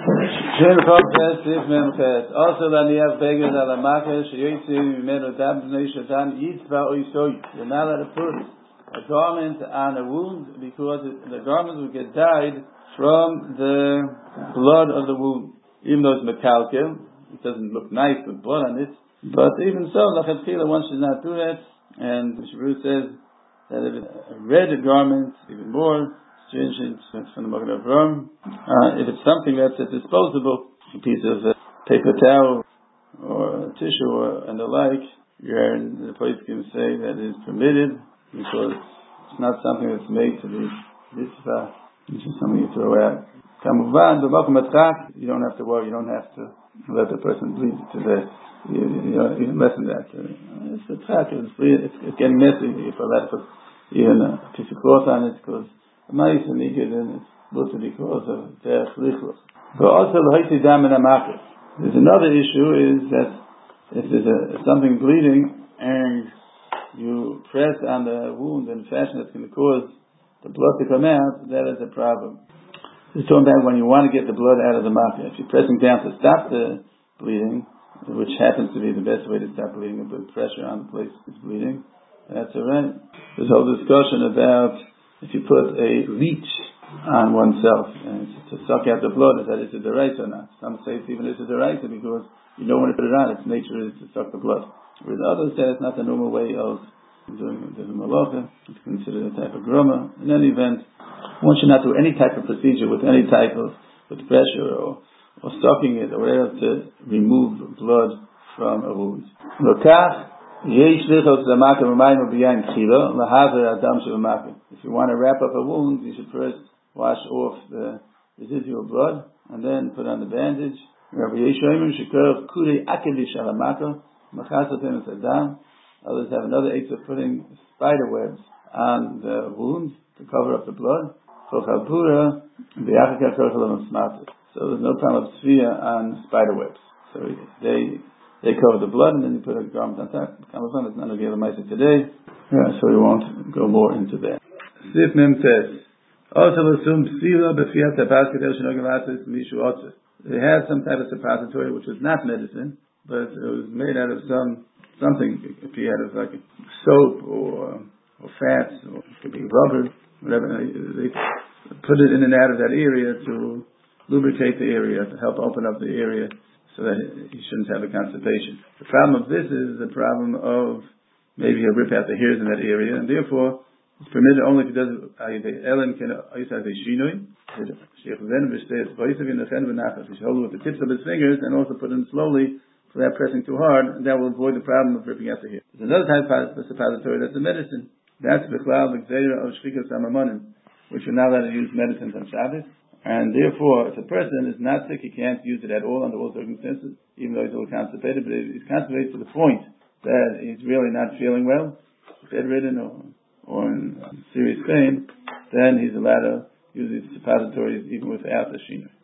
Shem Tov says, Sif Memchet. Also, Laniach Beged Alamaka, Sheyotzi Mimenu Dam Bnei Shatan Yitzva Oisoy. You're not allowed to put a garment on a wound because the garment will get dyed from the blood of the wound. Even though it's metallic, it doesn't look nice with blood on it. But even so, Lachatchila, one should not do that. And the Shabbat says that if it's a red garment, even more stringent from the Magen Avraham. If it's something that's disposable, a piece of paper towel or tissue and the like, the place can say that it is permitted because it's not something that's made to be mitzvah. It's just something you throw out. Kamuvan, you don't have to worry. You don't have to let the person bleed to death. Even less than that. It's a track. It's getting messy if I let put even a piece of cloth on it because mice and eat it and it's supposed to be because of derech lichluch. But also there's another issue is that if there's something bleeding and you press on the wound in a fashion that's going to cause the blood to come out, that is a problem. This is talking about when you want to get the blood out of the makkah. If you're pressing down to stop the bleeding, which happens to be the best way to stop bleeding and put pressure on the place that's bleeding, that's alright. There's a whole discussion about if you put a leech on oneself and to suck out the blood, is that it's a deraisa or not? Some say it's even it's a deraisa because you don't want to put it on. Its nature is to suck the blood. Whereas others say it's not the normal way of doing the malacha. It's considered a type of groma. In any event, one should not do any type of procedure with any type of with pressure or sucking it or whatever to remove blood from a wound. If you want to wrap up a wound, you should first wash off the residual blood and then put on the bandage. Others have another eight of putting spider webs on the wound to cover up the blood. So there's no problem of tzvia on spider webs. So they cover the blood and then you put a garment on top. It's none of the other mice today. Yeah, so we won't go more into that. Sif Mem says, they had some type of suppository which was not medicine, but it was made out of something. It could be out of like soap or fats, or it could be rubber, whatever. They put it in and out of that area to lubricate the area, to help open up the area so that he shouldn't have a constipation. The problem of this is the problem of maybe he'll rip out the hairs in that area, and therefore it's permitted only if he does Ellen can also have a shinoi. He should hold it with the tips of his fingers and also put in slowly without pressing too hard, and that will avoid the problem of ripping out the hair. There's another type of suppository that's a medicine. That's the cloud of shchikas amamonim, which you're not allowed to use medicines on Shabbos. And therefore, if a person is not sick, he can't use it at all under all circumstances, even though he's a little constipated. But if he's constipated to the point that he's really not feeling well, bedridden or in serious pain, then he's allowed to use these suppositories even without the shina.